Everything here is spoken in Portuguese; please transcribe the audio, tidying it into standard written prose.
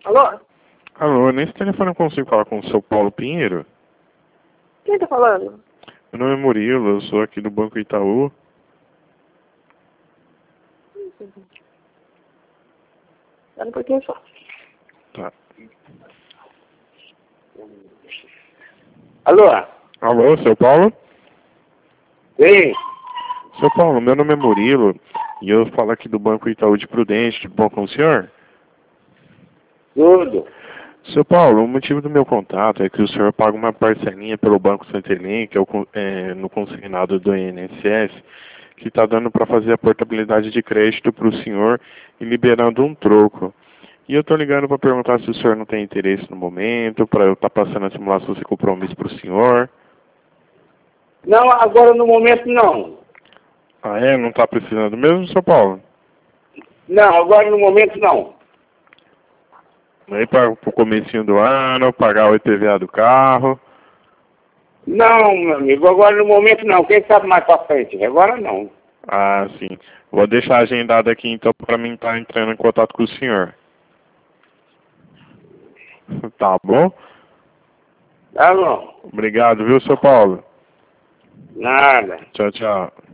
Alô? Alô, nesse telefone eu consigo falar com o seu Paulo Pinheiro? Quem tá falando? Meu nome é Murilo, eu sou aqui do Banco Itaú. Espera um pouquinho só. Tá. Alô? Alô, seu Paulo? Sim, Seu Paulo, meu nome é Murilo e eu falo aqui do Banco Itaú de Prudente, tudo bom com o senhor? tudo. Seu Paulo, o motivo do meu contato é que o senhor paga uma parcelinha pelo Banco Santelém, que é, no consignado do INSS, que está dando para fazer a portabilidade de crédito para o senhor e liberando um troco. E eu estou ligando para perguntar se o senhor não tem interesse no momento, para eu estar passando a simulação de compromisso para o senhor. Não, agora no momento não. Ah, é? Não está precisando mesmo, seu Paulo? Não, agora no momento não. Aí para o comecinho do ano, pagar o IPVA do carro. Não, meu amigo, agora no momento não. Quem sabe mais pra frente? Agora não. Ah, sim. Vou deixar agendado aqui então para mim estar entrando em contato com o senhor. Tá bom? Tá bom. Obrigado, viu, seu Paulo? Nada. Tchau, tchau.